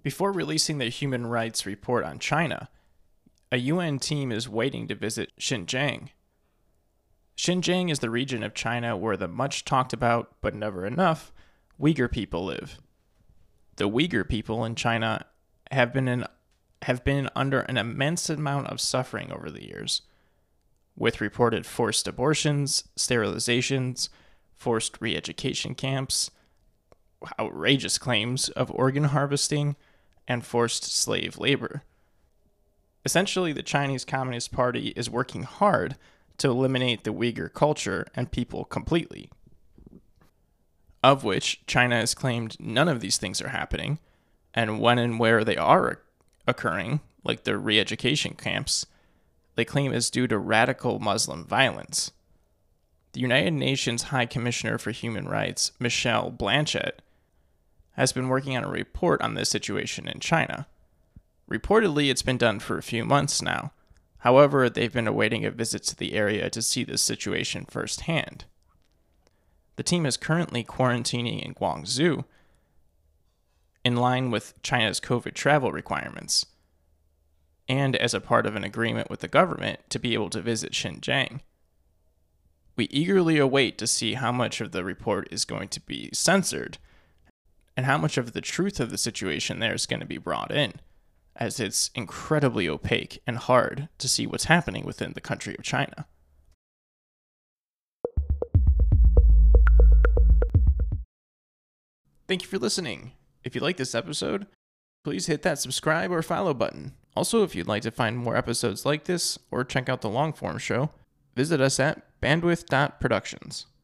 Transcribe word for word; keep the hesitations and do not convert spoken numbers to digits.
Before releasing their human rights report on China, a U N team is waiting to visit Xinjiang. Xinjiang is the region of China where the much talked about, but never enough, Uyghur people live. The Uyghur people in China have been in, have been under an immense amount of suffering over the years, with reported forced abortions, sterilizations, forced re-education camps, outrageous claims of organ harvesting, and forced slave labor. Essentially, the Chinese Communist Party is working hard to eliminate the Uyghur culture and people completely, of which China has claimed none of these things are happening, and when and where they are occurring, like the re-education camps, they claim is due to radical Muslim violence. The United Nations High Commissioner for Human Rights, Michelle Blanchett, has been working on a report on this situation in China. Reportedly, it's been done for a few months now. However, they've been awaiting a visit to the area to see this situation firsthand. The team is currently quarantining in Guangzhou, in line with China's COVID travel requirements, and as a part of an agreement with the government to be able to visit Xinjiang. We eagerly await to see how much of the report is going to be censored and how much of the truth of the situation there is going to be brought in, as it's incredibly opaque and hard to see what's happening within the country of China. Thank you for listening. If you like this episode, please hit that subscribe or follow button. Also, if you'd like to find more episodes like this or check out the long-form show, visit us at bandwidth dot productions.